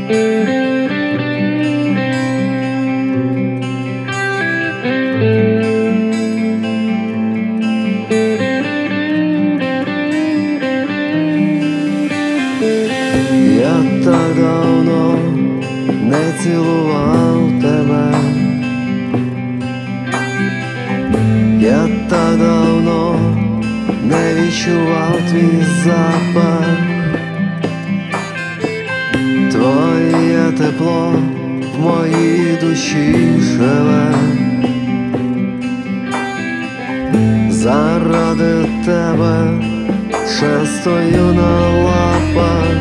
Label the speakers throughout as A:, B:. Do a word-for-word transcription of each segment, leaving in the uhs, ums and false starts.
A: Я так давно не цілував тебе, я так давно не відчував твій запах, твоє тепло в моїй душі живе. Заради тебе ще стою на лапах.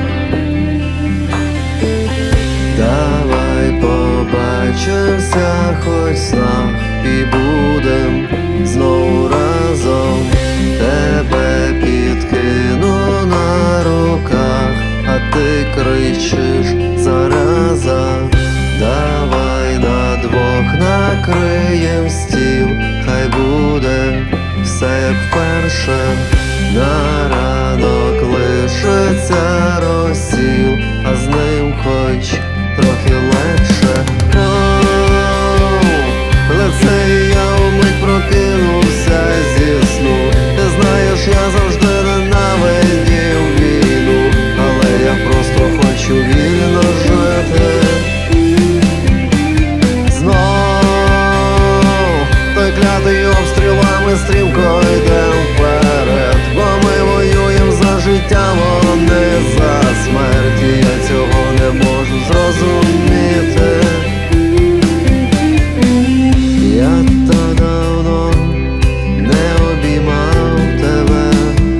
A: Давай побачимося хоч в снах і будем знову разом. Тебе підкину на руках, а ти кричиш зараза. Давай на двох накриєм стіл, хай буде все як вперше. На ранок лишиться розсіл, а з ним хоч трохи легше. Оу, лице я вмить прокинувся зі сну. Ти знаєш, я завжди ненавидів війну, але я просто хочу вільно жити. Знов той клятий обстрілами стрімко йдем вперед, бо ми воюєм за життя, вони за смерть, і я цього не можу зрозуміти. Я так давно не обіймав тебе,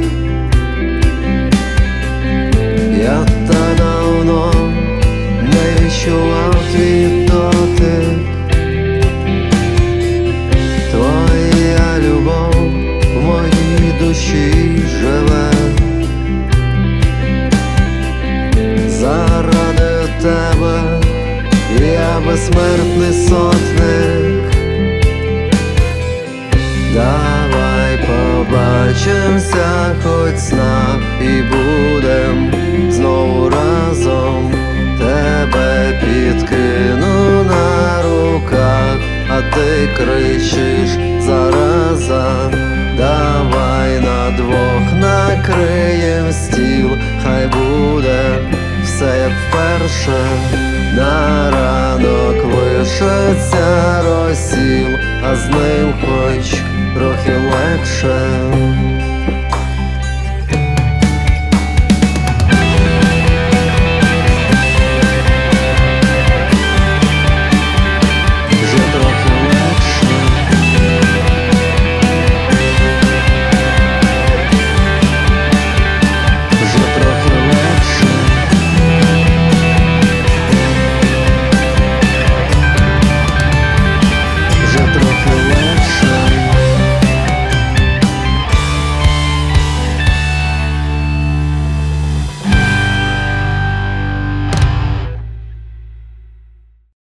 A: я так давно не відчував твій дотик. Твоя любов в моїй душі живе. Заради тебе я безсмертний сотник. Давай побачимося хоч в снах і будем знову разом. Тебе підкину на руках, а ти кричиш зараза. Давай на двох накриєм стіл, хай буде все як вперше. На ранок лишиться розсіл, а з ним хоч трохи легше.